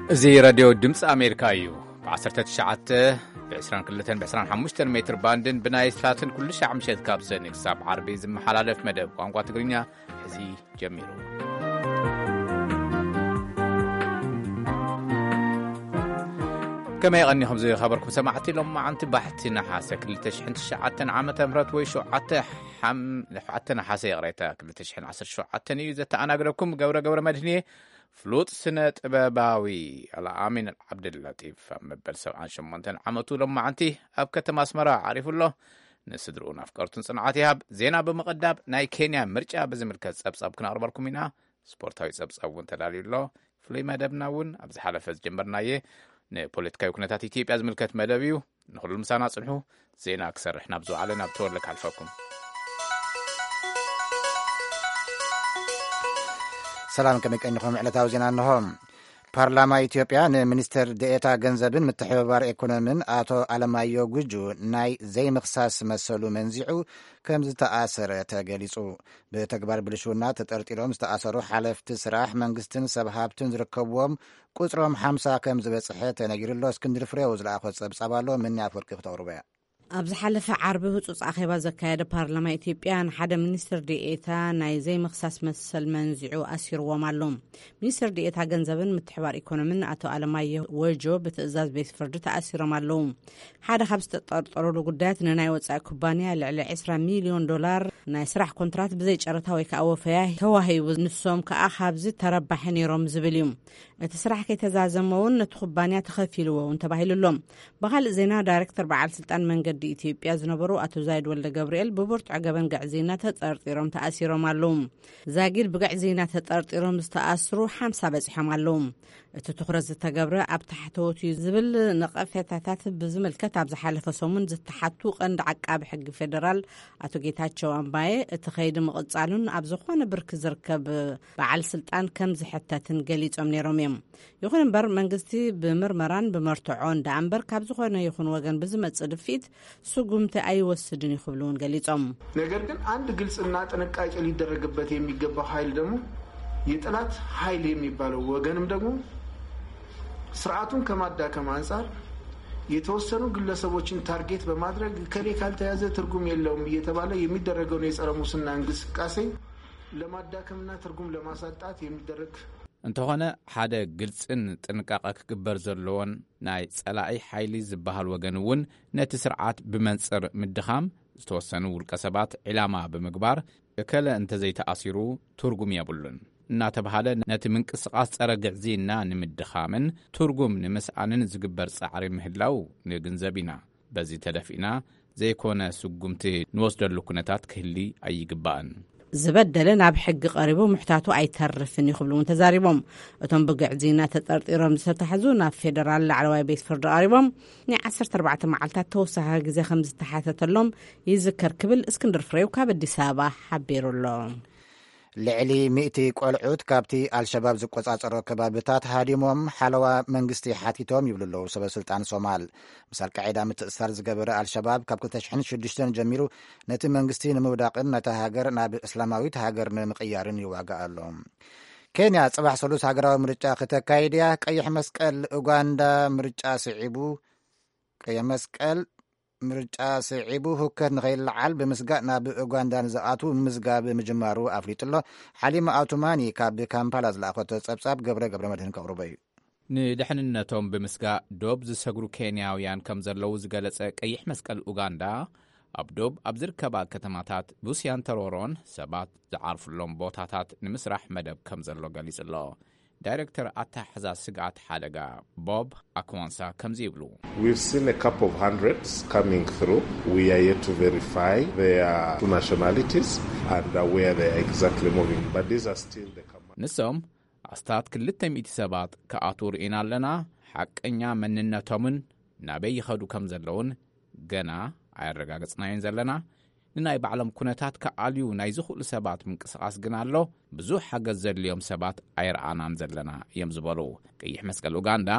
زي راديو دمس أمريكا يو بعصرة الشعات بعسران كلتين بعسران حموشتن متر باندن بناي سلاتن كل شعب مشيت كابسن إكساب عربي زم حلالف مدب وانقوى تقرينيا حزي جميرو كما يغني خمزي خبركم سمعتي لهم عن تبحتي نحاسة كل تشحن الشعاتن عامة مرات ويشو حتى نحاسة يغريتا كل تشحن عصر شعاتن يزت أنا أقربكم قورة مدنية فلوت سنة باباوي العامين عبد اللطيف مبل 78 عمتو لما عنتي أبكت ماسمرا عارف الله نسدرون أفكارتن صنعاتها زينا بمقداب ناي كينيا مرجع بزملكة سبساب كنا أرباركم منها سبورتاوي سبساب وانتلالي الله فلي مدبناون أبز حالفز جمبرنايه نبوليتكاي وكنتات إثيوبيا زملكة مدبيو نخل المسانا صنحو زينا أكثر إحنا بزو علينا بتورلك عالفاكم سلام كمك أنكم علتاو زينا أنهم بارلاما إثيوبيا منستر ديتا جنزبن متحبار إيكونومين آتو علمايو جوجو ناي زي مخصاص مسلو منزعو كم زتأثر تجلسو بتكبر بلشونا تترتيلهم زتأثروا حلف تسراح منقستن سبحابتن زركبوهم كسرهم 5 كم زبصحت نجر الله اسكندر فريوز لاخذ صبصبالو من يافرق فتوربيا أبز حلف عربي هتص أخيبا زكاية بارلما إثيوبيا حدا منستر ديتا ناي زي مخصاص مسل منزعو أسير ومعلوم منستر ديتا جنزبن متحوار إيكونومين أتو علماي وجو بتأزاز بيت فردت أسير ومعلوم حدا خبز تطرطرولو قدات ناي وصع كوبانيا لعلى 10 مليون دولار ناي سرح كونترات بزي جرتاوي كأوفياه كواهي نسوم كأخابز تربحني رمز باليوم تسرح كي تزازمون نتخبانيا تخفيلو وانتباهي للوم بغال زينا دايركتور بعال سلطان منقد إثيوبيا زنبرو أتو زايد ولا جبريل ببرت عقبن قعزينا تطرطيرهم تأثيرهم معلوم زاقيل بقعزينا تطرطيرهم استأثروا 5 بزحة معلوم تتخرز التجبرة أبتحتوتي زبل نقفتات بزمل كتاب زحالف صومن زتحتو قند عقاب حق فيدرال أتو جيتاتشو أمباي تخيد مقصالون أبزخوان بركز ركب بعال سلطان كم زحتة تنقليت أمني روميم يخون بر منقستي بمرمران بمرتعون دعنبر كابزخوان يخون وغن بزمت صدفيت سقمت أي وسدن يخبلون قليتهم ነገር ግን አንድ ግልጽና ጥንቃቄ ሊደረግበት የሚገባው ኃይል ደግሞ የጥላት ኃይል የሚባለው ወገንም ደግሞ ስርዓቱን ከማዳከም አንፃር የተወሰኑ ግለሰቦችን ታርጌት በማድረግ ከሌ ካልተያዘ ትርጉም የለውም እየተባለ የሚደረገው ነው የጸረ ሙስና እንቅስቃሴ ለማዳከምና ትርጉም ለማሳጣት የሚደረግ እንተሆነ ሓደ ግልጽን ጥንቃቄ ክግበር ዘለዎን ናይ ጸላኢ ኃይሊ ዝበሃል ወገንውን ነቲ ስርዓት ብመንጽር ምድኻም ዝተወሰኑ ውልቀ ሰባት ዕላማ ብምግባር እከለ እንተዘይተኣሲሩ ትርጉም የብሉን እናተባሃለ ነቲ ምንቅስቃስ ጸረ ግዕዚና ንምድኻምን ትርጉም ንምስኣንን ዝግበር ጻዕሪ ምህላው ንግንዘብ ኢና በዚ ተደፊና ዘይኮነ ስጉምቲ ንወስደሉ ኩነታት ክህሊ ኣይግባእን زبدل ناب حق قريبو محتاطو أي ترفني يخبلون تزاريبهم أتم بقعزينا تطرطيرهم ستحزونا فيدرال لعلواي بيت فرد قريبهم ني 14 معلتات توسها جزي 5 تحاتة اللهم يذكر كبل اسكندر فريو كابد سابا حبيرو اللهم لعلي مئتي قلعود كابتي الشباب زقوصاصر كبابتات هاديموم حلوا منغستي حاتيتوم يبللو سب سلطان صومال مثال قاعده متأثر زغبر الشباب كاب كتشحن 6 جميرو نتي منغستي نموداقن نتا هاجر ناب اسلاماويت هاجر نمقيارن يواغالهم كينيا صباح سلوس هاجراو مرጫ ከተካይዲያ ቀይሕ መስቀል ኡጋንዳ ምርጫ ስዒቡ ቀይሕ መስቀል ምርጫ ስዒቡ ሁከት ንኸይልዓል ብምስጋእ ናብ ኡጋንዳ ንዝኣቱ ምዝጋብ ምጅማሩ ኣፍሊጡሎ ሓሊማ ኣውቶማኒ ካብ ካምፓላ ዝለኣኸቶ ጸብጻብ ገብረ መድህን ከቕርበ እዩ ንድሕንነቶም ብምስጋእ ዶብ ዝሰግሩ ኬንያውያን ከም ዘለዉ ዝገለጸ ቀይሕ መስቀል ኡጋንዳ ኣብ ዶብ ኣብ ዝርከባ ከተማታት ቡስያን ተሮሮን ሰባት ዝዓርፍሎም ቦታታት ንምስራሕ መደብ ከም ዘሎ ገሊጹ ኣሎ Director Atahaza Sigat Hadaga Bob Akwansa comes yiblu. We've seen a couple of hundreds coming through. We are yet to verify their nationalities and where they are exactly moving. But these are still the command. Nisom Astat كلتهم إتسابات كأطور إنا لنا حق إنيا مننتهم نبي يخدو كم زلون جنا عيرجع صناعين زلنا ንናይ ባዕሎም ኩነታት ከዓልዩ ናይ ዝኽእሉ ሰባት ምንቅስቓስ ግን ኣሎ ብዙሕ ሓገዝ ዘድልዮም ሰባት ኣይረኣናን ዘለና እዮም ዝበሉ ቀይሕ መስቀል ኡጋንዳ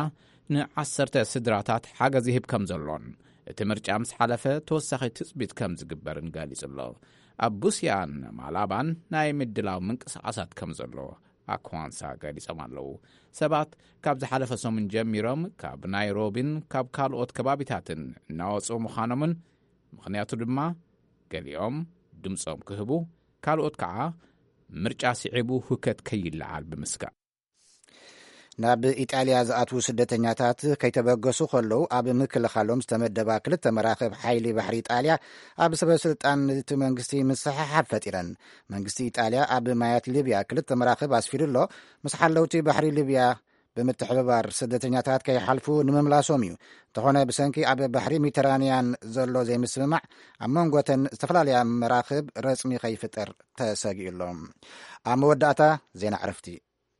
ን10 ስድራታት ሓገዝ ይህብ ከም ዘሎን እቲ ምርጫ ምስ ሓለፈ ተወሳኺ ትፅቢት ከም ዝግበርን ገሊጹ ኣሎ ኣብ ቡስያን ማላባን ናይ ምድላው ምንቅስቓሳት ከም ዘሎ ኣኳንሳ ገሊጾም ኣለዉ። ሰባት ካብ ዝሓለፈ ሰሙን ጀሚሮም ካብ ናይሮቢን ካብ ካልኦት ከባቢታትን እናወፁ ምዃኖምን ምኽንያቱ ድማ ገሊኦም ድምፆም ክህቡ ካልኦት ከዓ ምርጫ ስዒቡ ህከት ከይለዓል ብምስጋእ ናብ ኢጣልያ ዝኣትዉ ስደተኛታት ከይተበገሱ ከለዉ ኣብ ምክልኻሎም ዝተመደባ 2 መራኽብ ሓይሊ ባሕሪ ኢጣልያ ኣብ ሰበስልጣን እቲ መንግስቲ ምስሓሓብ ፈጢረን። መንግስቲ ኢጣልያ ኣብ ማያት ሊብያ 2 መራኽብ ኣስፊሩ ኣሎ። ምስ ሓለውቲ ባሕሪ ሊብያ ብምትሕብባር ስደተኛታት ከይሓልፉ ንምምላሶም እዩ። እንተኾነ ብሰንኪ ኣብ ባሕሪ ሜዲተራንያን ዘሎ ዘይምስምማዕ ኣብ መንጎተን ዝተፈላለያ መራኽብ ረፅሚ ከይፍጠር ተሰጊኡሎም። ኣብ መወዳእታ ዜና ዕረፍቲ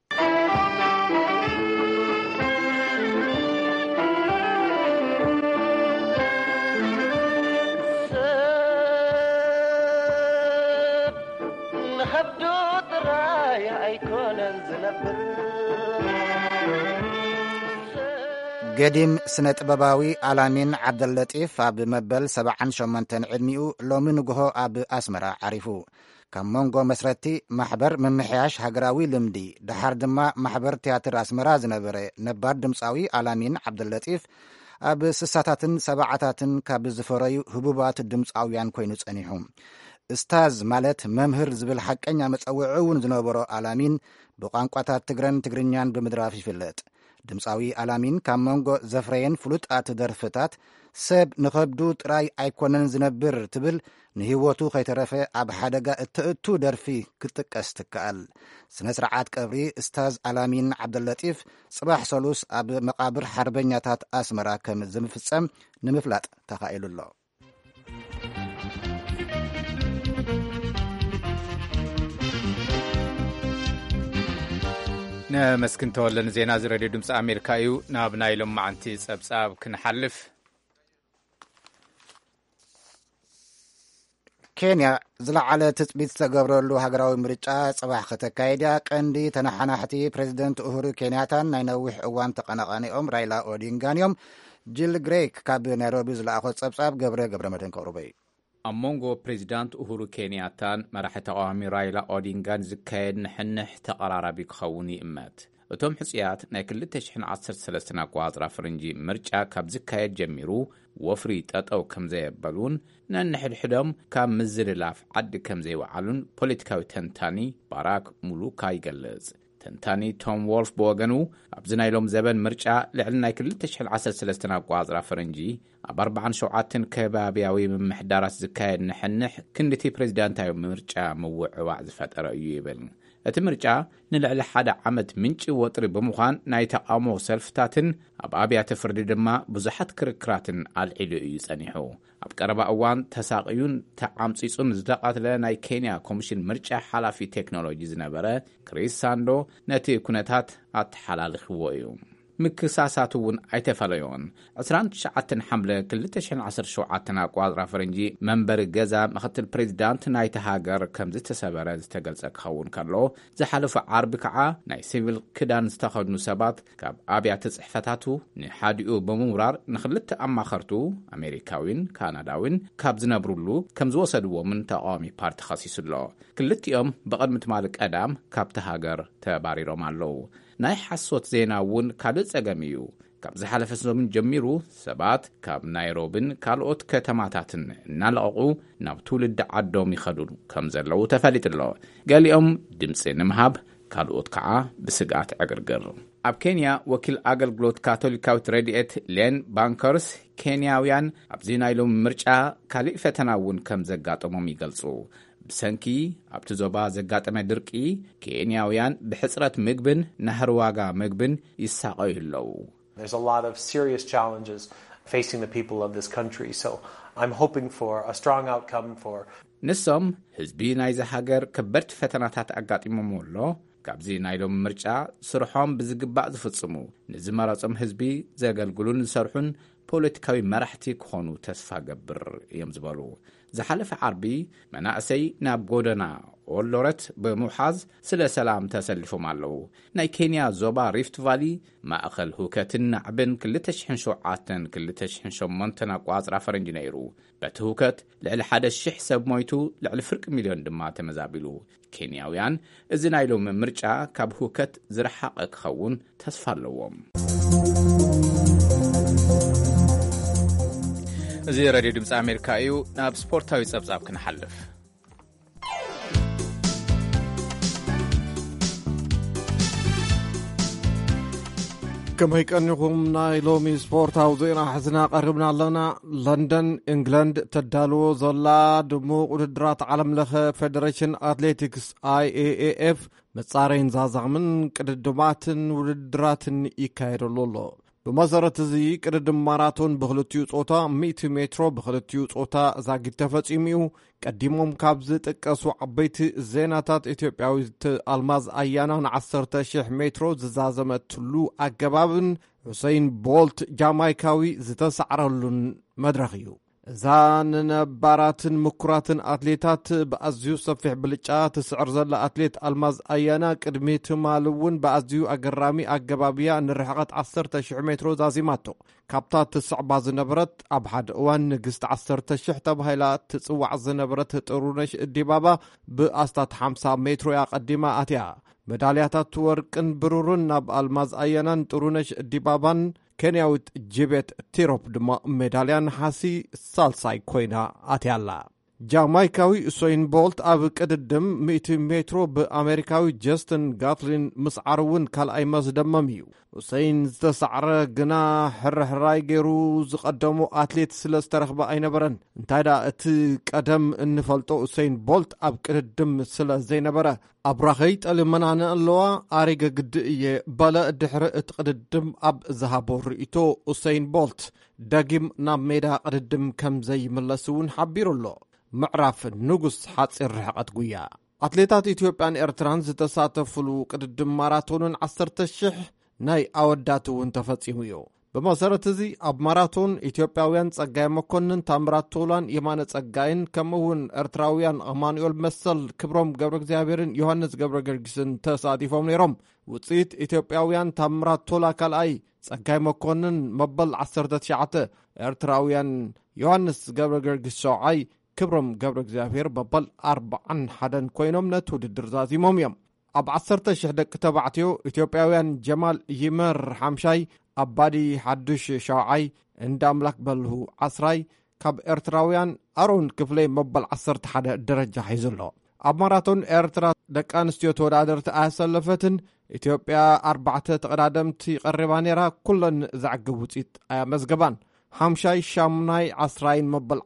ገዲም ስነ ጥበባዊ ኣላሚን ዓብደለጢፍ ኣብ መበል 78 ዕድሚኡ ሎሚ ንግሆ ኣብ ኣስመራ ዓሪፉ። ካብ መንጎ መስረቲ ማሕበር ምምሕያሽ ሃገራዊ ልምዲ ድሓር ድማ ማሕበር ቲያትር ኣስመራ ዝነበረ ነባር ድምፃዊ ኣላሚን ዓብደለጢፍ ኣብ 60ታትን 70ታትን ካብ ዝፈረዩ ህቡባት ድምፃውያን ኮይኑ ጸኒሑ። እስታዝ ማለት መምህር ዝብል ሓቀኛ መፀውዒ እውን ዝነበሮ ኣላሚን ብቋንቋታት ትግረን ትግርኛን ብምድራፍ ይፍለጥ። ድምፃዊ ኣላሚን ካብ መንጎ ዘፍረየን ፍሉጣት ደርፍታት ሰብ ንኸብዱ ጥራይ ኣይኮነን ዝነብር ትብል ንህይወቱ ከይተረፈ ኣብ ሓደጋ እትእቱ ደርፊ ክትጥቀስ ትከኣል። ስነ ስርዓት ቀብሪ እስታዝ ኣላሚን ዓብደለጢፍ ጽባሕ ሰሉስ ኣብ መቃብር ሓርበኛታት ኣስመራ ከም ዝምፍጸም ንምፍላጥ ተኻኢሉ ኣሎ። ነመስክን ተወለን ዜና ዝረድዩ ድምፂ ኣሜሪካ እዩ። ናብ ናይ ሎም መዓንቲ ጸብጻብ ክንሓልፍ ኬንያ ዝለዓለ ትፅቢት ዝተገብረሉ ሃገራዊ ምርጫ ጽባሕ ከተካይድያ ቀንዲ ተነሓናሕቲ ፕሬዚደንት ኡሁሩ ኬንያታን ናይ ነዊሕ እዋን ተቐናቃኒኦም ራይላ ኦዲንጋን እዮም። ጂል ግሬክ ካብ ናይሮቢ ዝለኣኾ ጸብጻብ ገብረ መድህን ከቕርበ እዩ። ኣብ መንጎ ፕሬዚዳንት ኡሁሩ ኬንያታን መራሒ ተቃዋሚ ራይላ ኦዲንጋን ዝካየድ ንሕንሕ ተቐራራቢ ክኸውን ይእመት። እቶም ሕፅያት ናይ 2013 ኣቋፅራ ፍርንጂ ምርጫ ካብ ዝካየድ ጀሚሩ ወፍሪ ጠጠው ከም ዘየበሉን ነንሕድሕዶም ካብ ምዝልላፍ ዓዲ ከም ዘይወዓሉን ፖለቲካዊ ተንታኒ ባራክ ሙሉካ ይገልጽ። ተንታኒ ቶም ወልፍ ብወገኑ ኣብዚ ናይሎም ዘበን ምርጫ ልዕሊ ናይ 2013 ኣቋፅራ ፍርንጂ ኣብ 47 ከባብያዊ ምምሕዳራት ዝካየድ ንሕንሕ ክንዲቲ ፕሬዚዳንታዊ ምርጫ ምውዕዋዕ ዝፈጠረ እዩ ይብል። እቲ ምርጫ ንልዕሊ ሓደ ዓመት ምንጪ ወጥሪ ብምዃን ናይ ተቃውሞ ሰልፍታትን ኣብ ኣብያተ ፍርዲ ድማ ብዙሓት ክርክራትን ኣልዒሉ እዩ ጸኒሑ። ኣብ ቀረባ እዋን ተሳቂዩን ተዓምፂጹን ዝተቃትለ ናይ ኬንያ ኮሚሽን ምርጫ ሓላፊ ቴክኖሎጂ ዝነበረ ክሪስ ሳንዶ ነቲ ኩነታት ኣተሓላልኽዎ እዩ። ምክሳሳት እውን ኣይተፈለዮን። 29 ሓምለ 2017 ኣቋፅራ ፍርንጂ መንበሪ ገዛ ምክትል ፕሬዚዳንት ናይቲ ሃገር ከም ዝተሰበረ ዝተገልጸ ክኸውን ከሎ ዝሓለፈ ዓርቢ ከዓ ናይ ሲቪል ክዳን ዝተኸድኑ ሰባት ካብ ኣብያተ ጽሕፈታቱ ንሓዲኡ ብምውራር ንኽልተ ኣማኸርቱ ኣሜሪካዊን ካናዳዊን ካብ ዝነብሩሉ ከም ዝወሰድዎምን ተቃዋሚ ፓርቲ ኸሲሱሎ። ክልቲኦም ብቕድሚ ትማሊ ቀዳም ካብቲ ሃገር ተባሪሮም ኣለዉ። ናይ ሓሶት ዜና እውን ካልእ ጸገም እዩ። ካብ ዝሓለፈ ሰሙን ጀሚሩ ሰባት ካብ ናይሮቢን ካልኦት ከተማታትን እናለቐቑ ናብ ትውልዲ ዓዶም ይኸዱ ከም ዘለዉ ተፈሊጡ ኣሎ። ገሊኦም ድምፂ ንምሃብ ካልኦት ከዓ ብስጋት ዕግርግር። ኣብ ኬንያ ወኪል ኣገልግሎት ካቶሊካዊት ረድኤት ሌን ባንከርስ ኬንያውያን ኣብዚ ናይሎም ምርጫ ካልእ ፈተና እውን ከም ዘጋጠሞም ይገልጹ። ብሰንኪ ኣብቲ ዞባ ዘጋጠመ ድርቂ ኬንያውያን ብሕፅረት ምግብን ናህር ዋጋ ምግብን ይሳቀዩ ኣለዉ። There's a lot of serious challenges facing the people of this country, so I'm hoping for a strong outcome for ንሶም ህዝቢ ናይዚ ሃገር ከበድቲ ፈተናታት ኣጋጢሞም ኣሎ። ካብዚ ናይሎም ምርጫ ስርሖም ብዝግባእ ዝፍጽሙ ንዝመረጾም ህዝቢ ዘገልግሉን ዝሰርሑን ፖለቲካዊ መራሕቲ ክኾኑ ተስፋ ገብር እዮም ዝበሉ። ዝሓለፈ ዓርቢ መናእሰይ ናብ ጎደና ወሎረት ብምውሓዝ ስለ ሰላም ተሰሊፎም ኣለዉ። ናይ ኬንያ ዞባ ሪፍት ቫሊ ማእኸል ሁከትን ናዕብን 2007-2008 ኣቋፅራ ፈረንጂ ነይሩ። በቲ ሁከት ልዕሊ 1,000 ሰብ ሞይቱ ልዕሊ 1 ሚልዮን ድማ ተመዛቢሉ። ኬንያውያን እዚ ናይ ሎሚ ምርጫ ካብ ሁከት ዝረሓቐ ክኸውን ተስፋ ኣለዎም። እዚ ሬድዮ ድምፂ ኣሜሪካ እዩ። ናብ ስፖርታዊ ጸብጻብ ክንሓልፍ። كما يكنكم نايلومي سبورت أو زينا حزنا قربنا لنا لندن إنجلند تدالو زلا دمو ودرات عالم لخ فيدريشن أتليتيكس IAAF متصارين زازغمن كددماتن ودراتن يكايرو لولو بمزارة زي كددم ماراتون بخلطيو صوتا 100 مترو بخلطيو صوتا زاقي تفاتيميو قديمهم كابزت اكاسو عبيت زيناتات إثيوبياويت ألماز أيانا 10,000 مترو زازمت تلو أقبابن حسين بولت جامايكاوي زتسعرلون مدرخيو زان نباراتن مكراتن أتليتات بأزيو صفح بلجات تسعر زل أتليت ألماز أيانا كدميت مالون بأزيو أقرامي أقبابيا نرحقت 10,000 مترو زازيماتو كابتات تسع باز نبرت أبحد وان نقست 10,000 تبهيلات تسوع زنبرت ترونش الدبابة بأستات 5 مترو يقدما أتيا مدالياتات ورقن برورن ناب ألماز أيانا ترونش الدبابان كينياوت جيبت تيروب دما ميداليان حاسي سالساي كوينا أتيالا جامايكاوي سوين بولت أب قددم 100 مترو بأمريكاوي جاستن غاتلين مسعرون كال أي مزدمميو وسين زتسعر قنا حرحراي غيرو زقدمو أتليت سلسترخبا أي نبرن انتايدا اتقدم انفلتو سين بولت أب قددم سلا زي نبرا أبراخيت المنان اللوا آريغا قدئية بالا الدحر اتقددم أب زهابو رئيتو سين بولت داقيم ناب ميدا قددم كم زي ملسون حبيرو اللو معرف نقص حاصر رحقت قويا أتليتات إثيوبيان إرتران زتساتفلو قددم ماراتون 10,000 ناي أوداتو انتفتيميو بمسارة زي أب ماراتون إثيوبياويان تسقاي مكونن تامرات طولان يمان تسقاين كمهون إرتراويان أمانيول مسل كبروم قبرق زيابيرن يوهنس قبرق جرقسن تساتيفهم نيروم وطيت إثيوبياويان تامرات طولا كالأي تسقاي مكونن مبل 10,000 إرتراويان يوهنس قبرق جرقس شوعي كبرم قبرق زيابير ببل 4 حدن كوينوم نتو ددرزازي موميم أب 10,000 دك تبعتيو إثيوبياويان جمال يمر حمشاي أبادي حدوش شوعي عند أملاك بلهو عصراي كاب إرتراويان أرون كفلي مبل 11 درجة حيزلو أب ماراتون إرترا دك أنستيو تودادر تأسلفتن إثيوبيا 4 تقدادم تقربانيرا كلن زعقبوتيت أيا مزقبان حمشاي شامناي عصراين مبل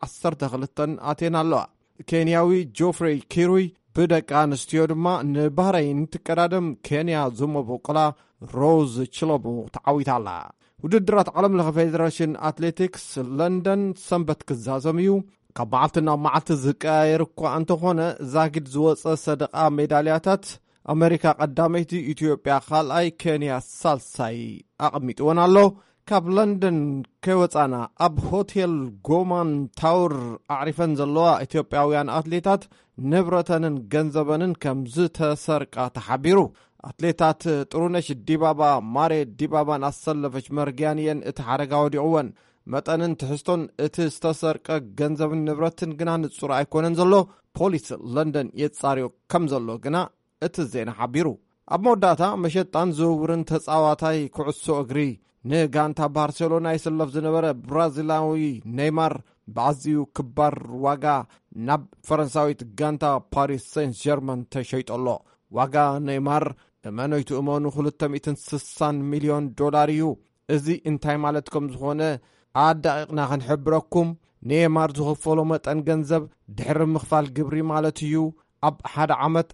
12 آتين اللوا كينياوي جوفري كيروي بدك أنستيو دما نبهرين تقدادم كينيا زومو بوقلا روز تشلوبو تعويت الله ودرات عالم لغا فيدريشن أتليتيكس لندن سنبت كزازميو كبعتنا معت زكاير كو أنتخونا زاكد زوص صدقاء ميدالياتات أمريكا قداميتي إثيوبيا خالأي كينيا سالساي أقميت ونالو كاب لندن كيوتانا أب هوتيل غومان تاور أعرفن زلوا إثيوبياويان أتليتات نبرتنن جنزبنن كمزت سرقة تحبيرو أتليتات ترونش ديبابا ماري ديبابا نصلفش مرجانيا اتحرقاو ديعوان متانن تحستون اتستسرقة جنزبن نبرتن جنان الصورة يكونن زلو بوليس لندن يتصاريو كم زلو جنا اتزين حبيرو أب موداتا مشتان زورن تساواتاي كعسو أغري نغانتا بارسلونا يسلف زنبرة برازيلاوي نيمار بعزيو كبار واغا ناب فرنساويت غانتا باريس سين جيرمان تشيط الله واغا نيمار امانويتو امانو 260 مليون دولاريو ازي انتاي مالتكم زخونه عدقنا خنحبركم نيمار زخفلو متن گنزب دحر مخفال قبري مالتيو اب حد عمت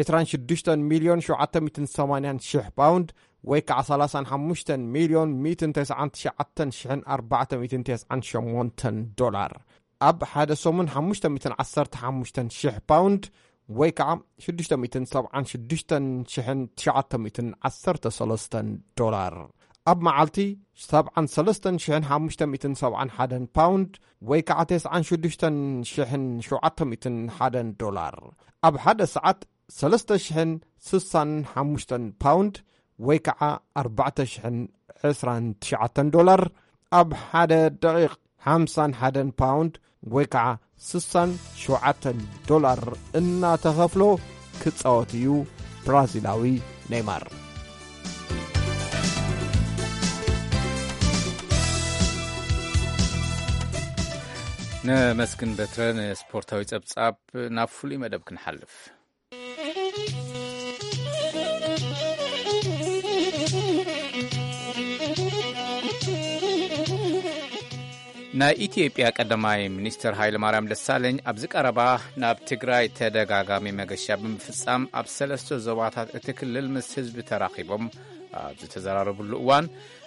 26 مليون 780 باوند ويكع 35 مليون 299,498 دولار أب حدا سومن 515 باوند ويكع 676,913 دولار ኣብ መዓልቲ 73,571 ፓውንድ ወይ ከዓ 96,701 ዶላር ኣብ ሓደ ሰዓት 3,065 ፓውንድ ወይ ከዓ 4,029 ዶላር ኣብ ሓደ ደቂቕ 51 ፓውንድ ወይ ከዓ 67 ዶላር እናተኸፍሎ ክጻወት እዩ ብራዚላዊ ኔይማር። ንመስግን በትረን ስፖርታዊ ጸብጻብ ናብ ፍሉይ መደብ ክንሓልፍ ናይ ኢትዮጵያ ቀዳማይ ሚኒስትር ሃይለማርያም ደሳለኝ ኣብዚ ቀረባ ናብ ትግራይ ተደጋጋሚ መገሻ ብምፍጻም ኣብ 3 ዞባታት እቲ ክልል ምስ ህዝቢ ተራኺቦም ኣብ ዝተዘራረብሉ እዋን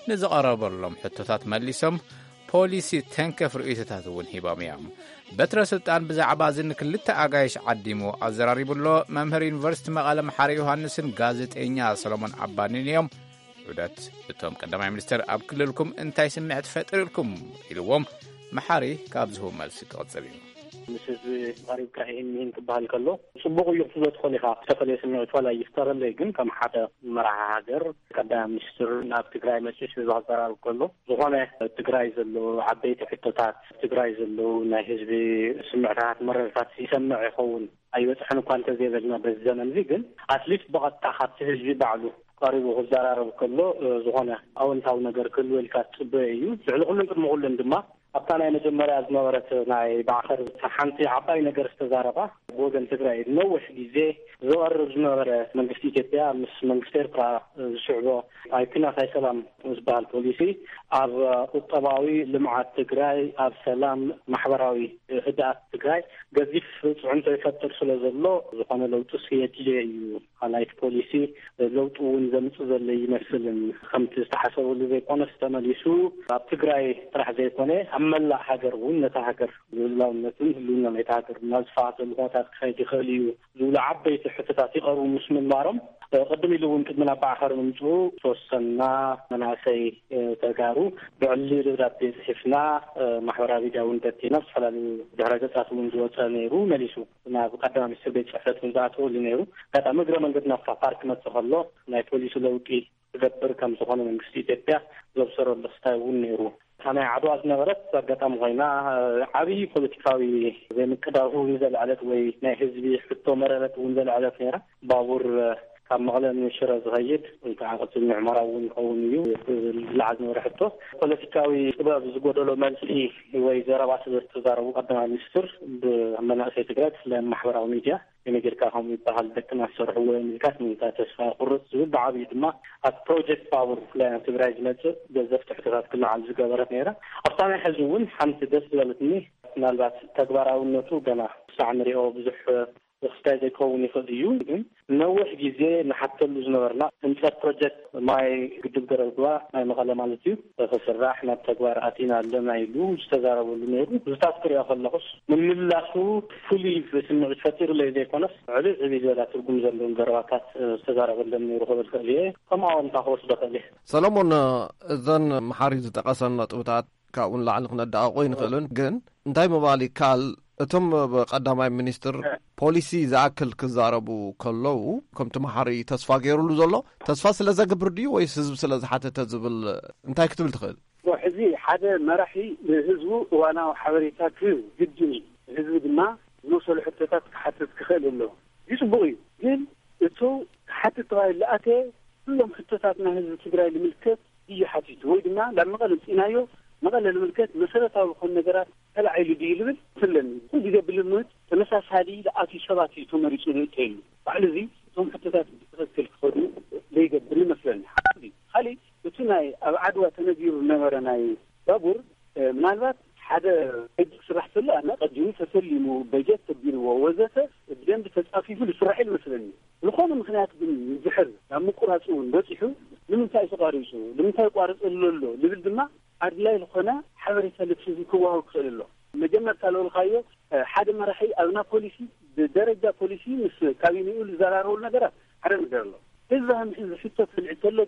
ንዝቐረበሎም ሕቶታት መሊሶም ፖሊሲ ተንከፍ ርእይቶታት እውን ሂቦም እዮም። በትረ ስልጣን ብዛዕባ ዝን ክልተ ኣጋይሽ ዓዲሙ ኣዘራሪቡሎ መምህር ዩኒቨርሲቲ መቐለ መሓሪ ዮሃንስን ጋዜጠኛ ሰሎሞን ዓባንን እዮም። ዑደት እቶም ቀዳማይ ሚኒስትር ኣብ ክልልኩም እንታይ ስምዕት ፈጥርልኩም ኢልዎም መሓሪ ካብ ዝህቡ መልሲ ክቕፅል እዩ። ምስ ህዝቢ ቀሪብካ ይህን ክበሃል ከሎ ጽቡቕ እዩ ስለ ዝኾነ ኢኻ ዝተፈለየ ስምዒት ዋላ ይፍጠረለይ። ግን ከም ሓደ መራሒ ሃገር ቀዳማይ ሚኒስትር ናብ ትግራይ መፅኡ ህዝቢ ክዘራርብ ከሎ ዝኾነ ትግራይ ዘሎ ዓበይቲ ሕቶታት ትግራይ ዘሎ ናይ ህዝቢ ስምዕታት መረዳታት ይሰምዕ ይኸውን ኣይበፅሕን እኳ እንተዘይበልና በዚ ዘመን እዚ ግን ኣትሊስት ብቐጥታ ካብቲ ህዝቢ ባዕሉ ቀሪቡ ክዘራረብ ከሎ ዝኾነ ኣወንታዊ ነገር ክህልወልካ ዝፅበዮ እዩ። ልዕሊ ኩሉን ቅድሚ ኩሉን ድማ ኣብታ ናይ መጀመርያ ዝነበረት ናይ ባዕኸር ሓንቲ ዓባይ ነገር ዝተዛረባ ብወገን ትግራይ ነዊሕ ግዜ ዝቐርብ ዝነበረ መንግስቲ ኢትዮጵያ ምስ መንግስቲ ኤርትራ ዝስዕቦ ናይ ኩናት ሰላም ዝበሃል ፖሊሲ ኣብ ቁጠባዊ ልምዓት ትግራይ ኣብ ሰላም ማሕበራዊ ህድኣት ትግራይ ገዚፍ ፅዕንቶ ይፈጥር ስለ ዘሎ ዝኾነ ለውጢ የድልዮ እዩ። ናይቲ ፖሊሲ ለውጢ እውን ዘምፅእ ዘሎ ይመስልን ከምቲ ዝተሓሰበሉ ዘይኮነስ ተመሊሱ ኣብ ትግራይ ጥራሕ ዘይኮነ ኣብ መላእ ሃገር እውን ነታ ሃገር ዝህላውነትን ህልውና ናይቲ ሃገር ናዝፋተሉ ኩነታት ክኸይድ ይኽእል እዩ ዝብሉ ዓበይቲ ሕቶታት ይቐርቡ ምስ ምንባሮም ቅድም ኢሉ እውን ቅድሚ ናብ ባዕኸር ምምፅኡ ተወሰና መናእሰይ ተጋሩ ብዕሊ ደብዳቤ ፅሒፍና ማሕበራዊ ሚድያ እውን ተቲና ዝተፈላለዩ ድሕረ ገጻት እውን ዝወፀ ነይሩ መሊሱ ናብ ቀዳማይ ሚኒስትር ቤት ፅሕፈት እውን ዝኣተወሉ ነይሩ ጋጣሚ እግረ መንገዲ ናብታ ፓርክ መፅእ ከሎ ናይ ፖሊሱ ለውጢ ዝገብር ከም ዝኾነ መንግስቲ ኢትዮጵያ ዘብሰረሉ ክስታይ እውን ነይሩ። ናይ ዓድዋ ዝነበረት ኣጋጣሚ ኮይና ዓብዪ ፖለቲካዊ ዘይምቅዳው ዘለዓለት ወይ ናይ ህዝቢ ሕቶ መረረት እውን ዘለዓለት ነይራ። ባቡር ካብ መቐለ ንሽረ ዝኸይድ ወይ ከዓ ቅፅል ምዕመራ እውን ይኸውን እዩ ዝለዓል ዝነበረ ሕቶ ፖለቲካዊ ጥበብ ዝጎደሎ መልሲ ወይ ዘረባ ስለዝተዛረቡ ቀዳማይ ሚኒስትር ብመናእሰይ ትግራይ ብፍላይ ማሕበራዊ ሚድያ የመጌድካ ከምኡ ይበሃል ደቅና ዝሰርሕዎ ምልካት ምንታይ ተስፋ ቁርፅ ዝብል ብዓብዪ ድማ ኣብ ፕሮጀክት ባቡር ብፍላይ ኣብ ትግራይ ዝመፅእ ገዘፍቲ ሕቶታት ክለዓል ዝገበረት ነይራ። ኣብታ ናይ ሕዚ እውን ሓንቲ ደስ ዝበለትኒ ምናልባት ተግባራዊነቱ ገና ክሳዕ ንሪኦ ብዙሕ ክስታይ ዘይከውን ይኽእል እዩ ግን ነዊሕ ግዜ ንሓተሉ ዝነበርና ህንፀት ፕሮጀክት ማይ ግድብ ገረብዋ ናይ መቐለ ማለት እዩ ክስራሕ ናብ ተግባር ኣቲና ኣለና ኢሉ ዝተዛረበሉ ነይሩ። ብዝታት ክሪኦ ከለኹስ ምምላሱ ፍሉይ ስምዒት ፈጢሩለይ ዘይኮነስ ዕልዕ ዕብይ ዝበላ ትርጉም ዘለዎም ዘረባታት ዝተዛረበሎም ነይሩ ክብል ክእል እየ ከምኡ ኣወንታ ክወስዶ ክእል እየ። ሰሎሞን እዘን መሓሪ ዝጠቐሰን ነጥብታት ካብኡን ላዕሊ ክነዳቐቆ ይንኽእልን ግን እንታይ ምባሊ ካል እቶም ቀዳማይ ሚኒስትር ፖሊሲ ዝኣክል ክዛረቡ ከለዉ ከምቲ መሓሪ ተስፋ ገይሩሉ ዘሎ ተስፋ ስለ ዘግብር ድዩ ወይስ ህዝቢ ስለ ዝሓተተ ዝብል እንታይ ክትብል ትኽእል? ሕዚ ሓደ መራሒ ንህዝቡ እዋናዊ ሓበሬታ ክህብ ግድን እዩ። ህዝቢ ድማ ዝወሰሉ ሕቶታት ክሓትት ክኽእል ኣለዎ ይፅቡቕ እዩ። ግን እቱ ክሓትት ተባሂሉ ዝኣተ ኩሎም ሕቶታት ናይ ህዝቢ ትግራይ ልምልከት እዩ ሓቲቱ ወይ ድማ ናብ መቐለ ምፂናዮ መቐለ ልምልከት መሰረታዊ ዝኾኑ ነገራት ተላዒሉ ድዩ ልብል ፍለን ኩሉ ግዜ ብልምድ ተመሳሳሊ ዝኣትዩ ሰባት እዩ ተመሪፁ ንእትየሉ ባዕሉ እዚ እቶም ሕቶታት ብትክክል ክኸዱ ዘይገብር ይመስለኒ። ካሊእ እቲ ናይ ኣብ ዓድዋ ተነጊሩ ዝነበረ ናይ ባቡር ምናልባት ሓደ ሕጂ ክስራሕ ተሎ ኣነ ቀዲሙ ተሰሊሙ በጀት ተቢርዎ ወዘተ ብደንብ ተፃፊፉ ዝስራሕ ይመስለኒ። ዝኾነ ምክንያት ግን ዝሕር ናብ ምቁራፅ እውን በፂሑ ንምንታይ ተቋሪፁ ንምንታይ ቋርፀሉ ኣሎ ልብል ድማ ኣድላይ ዝኾነ ሓበሬታ ልትህዝቢ ክወሃብ ክኽእል ኣሎ። መጀመርታ ለውልካዮ ሓደ መራሒ ኣብና ፖሊሲ ብደረጃ ፖሊሲ ምስ ካቢኔኡ ዝዘራረቡ ነገራት ሓደ ነገር ኣሎ። ህዝቢ ሕቶ ፍልዕት ተሎ ግን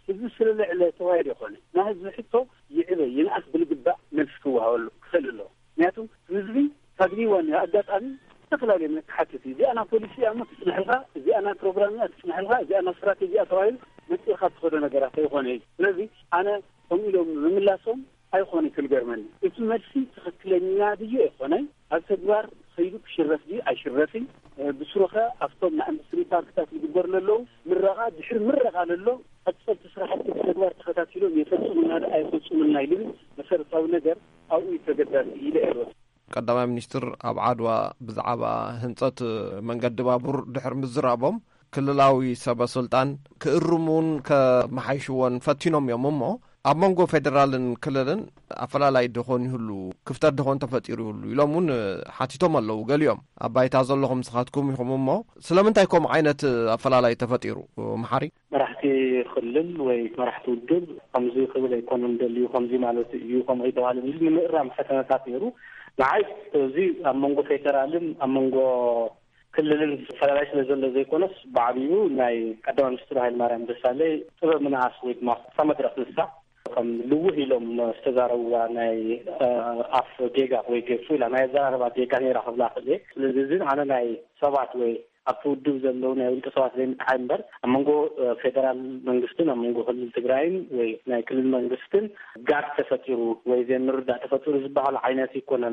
ህዝቢ ስለልዕለ ተዋሂድ ይኾነ ና ህዝቢ ሕቶ ይዕበ ይንኣስ ብልግባእ መልስ ክወሃበሉ ክኽእል ኣሎ ምክንያቱም ህዝቢ ታግቢዋን ኣጋጣሚ ዝተፈላለዩ መትሓትት እዚኣና ፖሊሲ እሞ ትስምሕልካ እዚኣና ፕሮግራም ትስምሕልካ እዚኣና ስትራቴጂያ ተዋሂዱ መፅኢኻ ትኸዶ ነገራት ኣይኮነ እዩ ስለዚ ኣነ ከምኡ ኢሎም ምምላሶም ኣይኮነ ክልገርመኒ እቲ መልሲ ትኽክለኛ ድዩ ኣይኮነይ ኣብ ተግባር ከይዱ ክሽረፍ ድዩ ኣይሽረፍን ብስሩኸ ኣብቶም ናይ ኢንዱስትሪ ፓርክታት ዝግበር ዘለዉ ምረቓ ድሕሪ ምረቓ ዘሎ ቀፅልቲ ስራሕቲ ተግባር ተኸታቲሎም የፈፅሙና ኣይፈፅሙና ይብል መሰረታዊ ነገር ኣብኡ ተገዳሲ ኢለ እየ ቀዳማይ ሚኒስትር ኣብ ዓድዋ ብዛዕባ ህንፀት መንገዲ ባቡር ድሕሪ ምዝራቦም ክልላዊ ሰበስልጣን ክእርሙን ከመሓይሽዎን ፈቲኖም እዮም እሞ ኣብ መንጎ ፌደራልን ክልልን ኣፈላላይ ድኾን ይህሉ ክፍተት ድኾን ተፈጢሩ ይህሉ ኢሎም እውን ሓቲቶም ኣለዉ ገሊኦም ኣብ ባይታ ዘለኹም ስኻትኩም ኢኹም እሞ ስለምንታይ ከምኡ ዓይነት ኣፈላላይ ተፈጢሩ መሓሪ መራሕቲ ክልል ወይ መራሕቲ ውድብ ከምዚ ክብል ኣይኮነም ደልዩ ከምዚ ማለት እዩ ከምኡ ይተባሃለ ንምእራም ፈተነታት ነይሩ ንዓይ እዚ ኣብ መንጎ ፌደራልን ኣብ መንጎ ክልልን ፈላላይ ስለ ዘሎ ዘይኮነስ ብዓብዩ ናይ ቀዳማይ ሚኒስትር ሃይለማርያም ደሳለኝ ጥበብ ምንኣስ ወይ ድማ መድረክ ንሳ ከም ልውህ ኢሎም ዝተዛረቡዋ ናይ ኣፍ ዴጋ ወይ ገፉ ኢላ ናይ ዘራረባ ዴጋ ነይራ ክብላ ክእለ ስለዚ እዚ ኣነ ናይ ሰባት ወይ ኣብቲ ውድብ ዘለዉ ናይ ውልቀ ሰባት ዘይምትሓይ እምበር ኣብ መንጎ ፌደራል መንግስትን ኣብ መንጎ ክልል ትግራይን ወይ ናይ ክልል መንግስትን ጋር ተፈጢሩ ወይ ዘይምርዳእ ተፈጢሩ ዝበሃል ዓይነት ይኮነን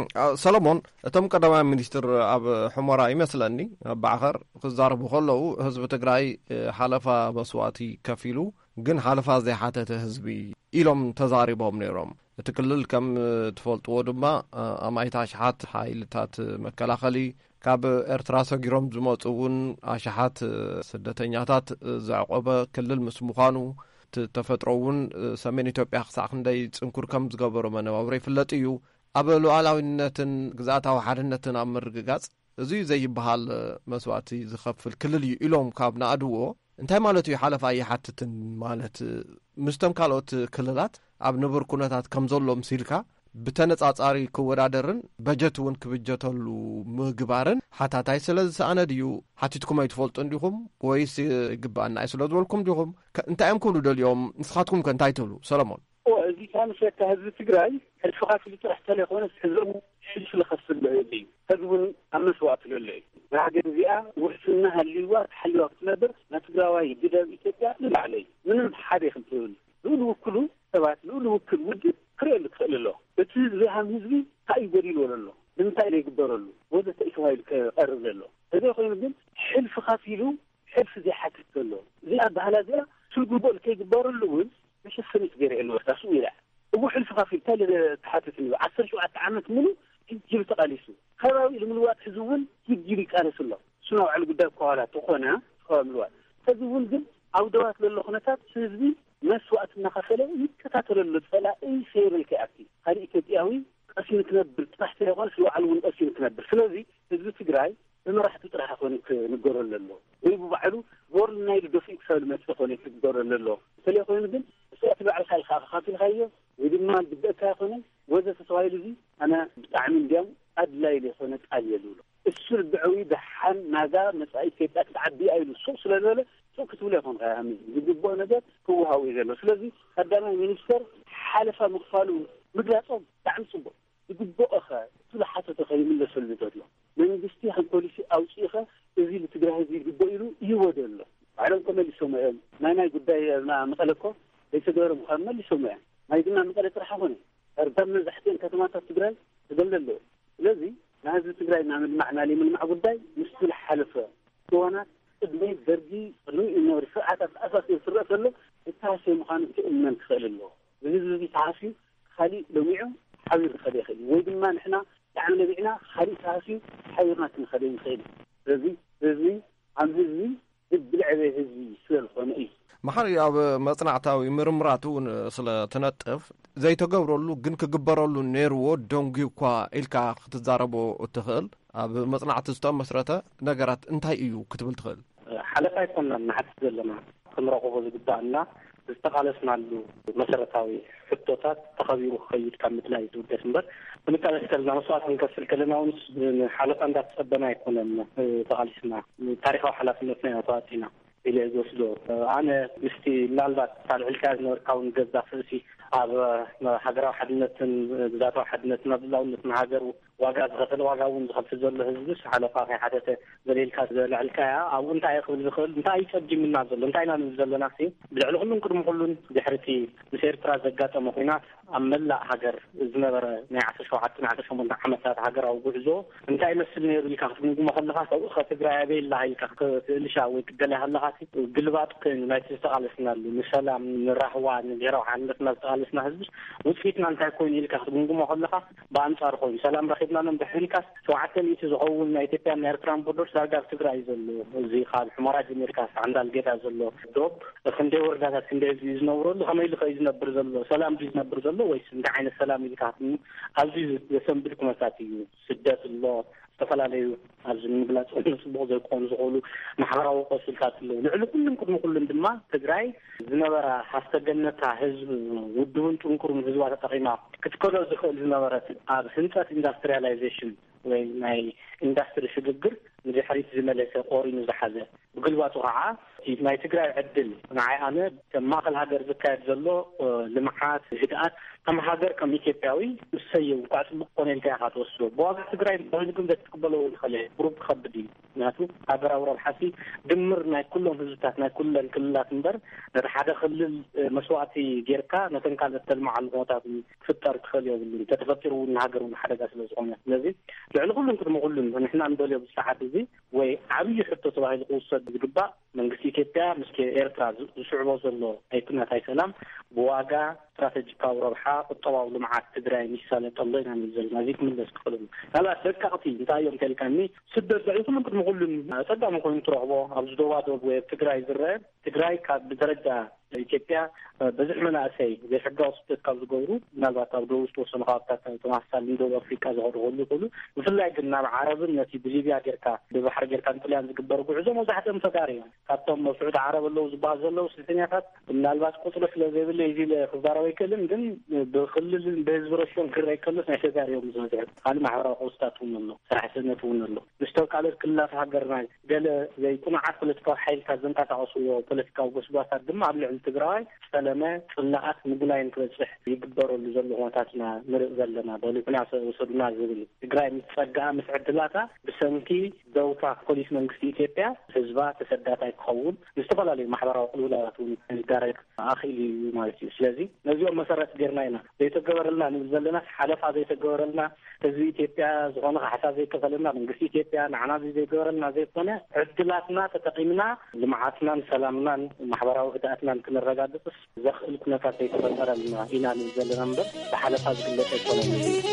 ሰሎሞን እቶም ቀዳማይ ሚኒስትር ኣብ ሕሞራ ይመስለኒ ኣብ ባዕኸር ክዛረቡ ከለዉ ህዝቢ ትግራይ ሓለፋ መስዋእቲ ከፊሉ ግን ሓለፋ ዘይሓተተ ህዝቢ ኢሎም ተዛሪቦም ነይሮም እቲ ክልል ከም ትፈልጥዎ ድማ ኣማይታ ሸሓት ሓይልታት መከላኸሊ ካብ ኤርትራ ሰጊሮም ዝመፁ እውን ኣሸሓት ስደተኛታት ዘዕቆበ ክልል ምስ ምዃኑ ተፈጥሮ እውን ሰሜን ኢትዮጵያ ክሳዕ ክንደይ ፅንኩር ከም ዝገበሮ መነባብሮ ይፍለጥ እዩ ኣብ ሉዓላዊነትን ግዛኣታዊ ሓድነትን ኣብ ምርግጋፅ እዚ ዘይበሃል መስዋእቲ ዝኸፍል ክልል እዩ ኢሎም ካብ ናኣድዎ እንታይ ማለት እዩ ሓለፋ ይሓትትን ማለት ምስቶም ካልኦት ክልላት ኣብ ንብር ኩነታት ከም ዘሎ ምሲልካ ብተነጻጻሪ ክወዳደርን በጀት እውን ክብጀተሉ ምግባርን ሓታታይ ስለ ዝሰኣነ ድዩ ሓቲትኩም ኣይትፈልጡ እንዲኹም ወይስ ይግባአና ኣይ ስለ ዝበልኩም ዲኹም እንታይ እዮም ክብሉ ደልዮም ንስኻትኩም ከእንታይ ትብሉ ሰሎሞን እዚ ካንሸካ ህዝቢ ትግራይ ሕልፍኻ ክሉ ጥራሕ ተለይኮነስ ህዝቡ ሕልፍ ዝኸስል እዩ ህዝቡን ኣብ መስዋዕት ዘሎ እዩ ንሃገር እዚኣ ውሕስና ሃልይዋ ተሓልዋ ክትነብር ናትግራዋይ ግደብ ኢትዮጵያ ንላዕለ እዩ ምንም ሓደ ይኽልትብል ልኡሉ ውክሉ ሰባት ልኡሉ ውክል ውድብ ክርእየሉ ትኽእል ኣሎ እቲ ዘይሃም ህዝቢ እንታይ ይጎዲልዎ ኣሎ ንምንታይ ዘይግበረሉ ወዘተ እዩ ተባሂሉ ክቐርብ ዘሎ እዚ ኮይኑ ግን ሕልፊ ከፊሉ ሕልፊ ዘይሓትት ዘሎ እዚኣ ባህላ እዚኣ ስልግቦል ከይግበረሉ እውን መሸፈኒት ገይረ ሉ ወርታሱ ኢላ እቡ ሕልፊ ከፊሉ እንታይ ተሓትት እዩ 17 ዓመት ሙሉ ህጅብ ተቃሊሱ ከባቢ ልምልዋጥ ህዝቢ እውን ህጅብ ይቃለስ ኣሎ እሱና ባዕሉ ጉዳይ ከኋላ ተኾነ ከባቢ ምልዋጥ ህዝቢ እውን ግን ኣብ ደዋት ዘሎ ኩነታት ህዝቢ መስዋዕት እናኸፈለ ይከታተለሉ ፀላኢ ሰይበልከ ኣክቲ ካልእ ኢትዮጵያዊ ቀሲኑ ክነብር ጥራሕ ስለይኮነ ስለባዕሉ እውን ቀሲኑ ክነብር ስለዚ ህዝቢ ትግራይ ብመራሕቲ ጥራሕ ኮነ ክንገረሉ ኣሎ ወይ ብባዕሉ ቦርል ናይ ደፊኡ ክሳብ መፅእ ኮነ ክግበረሉ ኣሎ ስለይ ኮይኑ ግን ስእቲ ባዕልካ ኢልካ ካፊልካዮ ወይ ድማ ብደእካ ይኮነ ወዘተ ተባሂሉ እዚ ኣነ ብጣዕሚ እንዲያም ኣድላይ ዘይኮነ ቃል የብሉ እሱ ልብዐዊ ብሓን ናጋ መፃኢ ኢትዮጵያ ክትዓቢ ኣይሉ ሱቅ ስለዘበለ ሱቅ ክትብሎ ይኮን ዝግብኦ ነገር ክወሃቡ እዩ ዘሎ ስለዚ ቀዳማይ ሚኒስተር ሓለፋ ምክፋሉ ምግላፆም ብጣዕሚ ፅቡቅ ዝግብኦኸ ትላሓተተ ከይምለሰሉ ዘሎ መንግስቲ ከም ፖሊሲ ኣውፂኢኸ እዚ ንትግራይ ህዝቢ ይግብኦ ኢሉ ይወደሎ ባዕሎም ከመሊሶም እዮም ናይ ጉዳይ መቐለኮ ዘይተገበረ ምዃኑ መሊሶም እዮም ናይ ድማ መቐለ ጥራሕ ኮነ እርዳም መብዛሕትአን ከተማታት ትግራይ ተገለሎ ስለዚ ናይ ህዝቢ ትግራይ ና ምልማዕ ናይ ምልማዕ ጉዳይ ምስ ዝሓለፈ እዋናት ቅድሚ ደርጊ ቅድሚ እነሪ ስርዓታት ኣሳሲ ዝስረአ ዘሎ እታሃስዮ ምዃኑ ክእመን ክኽእል ኣለዎ ብህዝቢ እዚ ተሃስዩ ካሊእ ለሚዑ ሓቢሩ ክኸደ ይኽእል ወይ ድማ ንሕና ብጣዕሚ ለሚዕና ካሊእ ተሃስዩ ሓቢርና ክንኸደ ንኽእል ስለዚ ህዝቢ ኣብ ህዝቢ ብልዕበ ህዝቢ ስለዝኾነ እዩ መሓሪ ኣብ መጽናዕታዊ ምርምራት እውን ስለ ትነጥፍ ዘይተገብረሉ ግን ክግበረሉ ነይርዎ ደንጉ እኳ ኢልካ ክትዛረቦ እትኽእል ኣብ መጽናዕቲ ዝተመስረተ ነገራት እንታይ እዩ ክትብል ትኽእል ሓለፋ ይኮንና ንሓትት ዘለና ክንረኽቦ ዝግባአና ዝተቃለስናሉ መሰረታዊ ሕቶታት ተኸቢሩ ክኸይድ ካብ ምድላይ ዝውደስ እምበር ክንቃለስ ከለና መስዋዕት ክንከፍል ከለና እውንስ ሓለፋ እንዳተፀበና ኣይኮነን ተቃሊስና ታሪካዊ ሓላፍነትና ኢና ተዋፂና إلى زوجته أنا مستي نالبات طالع الكاز نوركاون جزء فلسي هذا حجرة حدنة ذات حدنة نبلة ونتنهاجر واجا غسل واجا ونخف زل هزش على قاعة حدث ذليل كاز العلكاء أو أنت يأخذ الخل أنت يسجل من نازل أنت أنا نزل نفسي بالعلو كلهم كلهم كلهم بحرتي مسير ترازقات مقينات أمل لا حجر زمبر نعس شو حتى نعس شو من حمسات حجر أو جزء أنت يمثلني الكاز من ما خلها سو خاطر عابي الله الكاز اللي شاوي كده هلا قلبات كن ما تستغلسنا المسألة من الرهوة من الجروح عندنا استغلسنا هذا وفيتنا أنت يكون الكاز من ما خلها بانصار خوي سلام رخيبنا من بحريكاس سواعتنا يتزعون ما يتبع من إيرتران بدر ساقر تقرأ يزلو زي خال حمارات الميركاس عند الجيتا زلو دوب خندي وردات خندي يزنورو لهم اللي خيزنا برزلو سلام يزنا برزلو ويس من عين السلام اللي كاتم عزيز يسمبلكم مساتيو سدات الله تفعلوا عزيزين بلاد ونصبوا زي قوم زغلو محراو قصل كاتلو لعلو كلهم دما تقرأي زنبرة حتى جنة حزب ودون تنكر من هزوات تقيمة كتكلوا دخول زنبرة سنتات industrialization وين industry شجر من حريت زملاء قورين زحزة بقلبات وقعة ما يتقرأ عدل معي أنا ما خل هذا الذكاء زلوا لمحات هدأت كم هذا كم يكفيوي السيء وقعد مقطن الجاهات والسوء بواقع تقرأ بقولكم ده تقبلوا الخلية بروب خبدي ناتو هذا أورا الحسي دمرنا كلهم هزتاتنا كلها تندر هذا خلل مسواتي جيركا نتن كانت تلمع الموتات فتر تخليه باللي تتفكروا نهاجر ونحرق أسلوب زعمنا لذي لعل كلهم كده مقولين ونحن عندنا بالساعات دي وعبي حتى صباح القصة بالجبا من قصيتها مسك إيرتراز شعب وصلوا أيكنا تاي سلام بواقع استراتيجية وربحة التواصل مع التدري مثال طلعنا من زلنا ذيك من الاسكولم هلا سكعتي انت يوم تلكني سدد زعيم ممكن نقول صدق ممكن تروحوا أبزدوات وتدري زرّاب تدري كان بدرجة إثيوبيا بزحمنا أسي بيحجوا صوت كابز جورو نبات أبدو وصل خاطر تمثل من دول أفريقيا زهور كله مثل لا قلنا عرب الناس بليبيا جركا ببحر جركا طلعان زكبروا عزوم وزحت متقارية كاتم مسعود عرب الله وزباز الله وستنيات من الباس قطر في الزي اللي يجي لخبراء ويكلم دن بخلل بهزبرشون كره يكلس نشجع يوم زوجات أنا معرض قصتهم الله صراحة سنتهم الله مستوك على كلها حجرنا قال زي كنا عارف بوليتيكا حيل كذا تعصوا بوليتيكا وبسباسات دم عبل تجراي سلامة صناعات مبلاين كلسح يقدروا اللي زلوا ماتاتنا مرق زلنا دولي كنا وصلنا زلوا تجراي متفجع مسعدلاتا بسنتي دوتا بوليس من إثيوبيا حزبات تسدات يقوون نستقبل عليه محضر الولايات والدارك أخي مالتي سلازي نزيو مسارات ديرنا يتجبر لنا نزلنا حلف هذا يتجبر لنا تزوي إثيوبيا زغنا حتى زي كذلنا من إثيوبيا نعنا زي يتجبر لنا زي صنع عدلاتنا تتقيمنا لمعاتنا سلامنا محضر وهدأتنا كنا الرجال بس زخل كنا كاتي تبرر لنا إنا نزل نمبر بحلف هذا كله تكون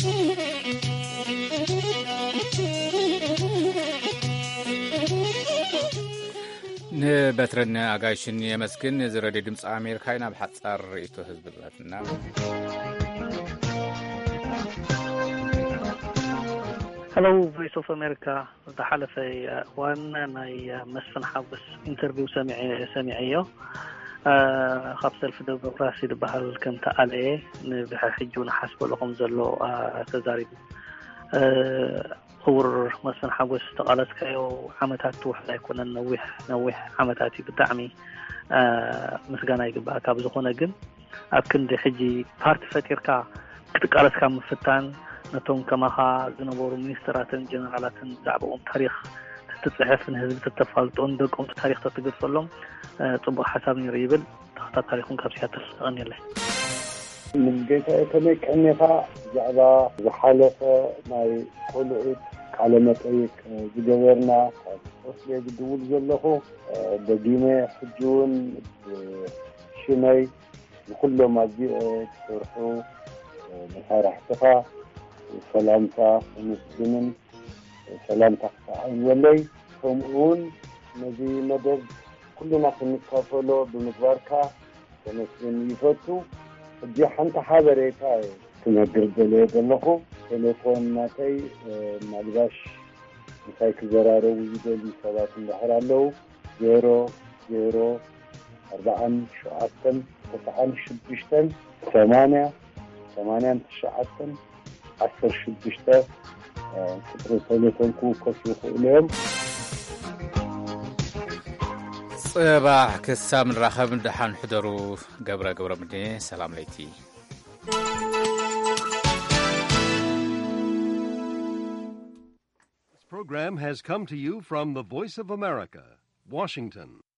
نبترنا أجايشن يمسكن زرادي دمس أمريكا ينا بحثار رئيسه حزب الله. Hello, Voice of America. The حلفة وانا مسفن حافظ انترفيو سامعيه خبص الفيديو براسي بحال كنت عليه بحجون حسب لكم زلو تزارب اور مسفن حافظ استقالت كيو عمتات توح لا يكون نوح عمتاتي بتعمي مسغانا يغبا كاب زخونه جن اكن حجي بارت فتيركا كتقالت كام فتان نتون كما زنبورو مينستراتن جنرالاتن زعبهم تاريخ تتصحف من هذه التفاوضون دقهم تاريخ تتقصلهم طبق حساب يريبل تخطى تاريخهم كابسيات غني له من جهة كميك أنها زعبا وحالة ما يقولوا على متأيك جدورنا وصلي جدول زلخو بديمة حجون شمي وكل ما جاء تروحوا مسار احتفا سلامتا المسلمين سلامتا عين ولي فمقول نجي مدد كلنا نتقافلوا بمدباركا كنسلم يفتو دي حنت حاضريتا تنقر دليل لكم تليفون ناتي مالباش مسايك زرارو ويدلي سوات البحر له 00 40 شعاتن 9 8 9 10 شبشتا كتر تليفونكو كسوخ إليهم صباح كسام نراخب ندحن حضروا قبرة مدينة سلام ليتي. This program has come to you from the Voice of America, Washington.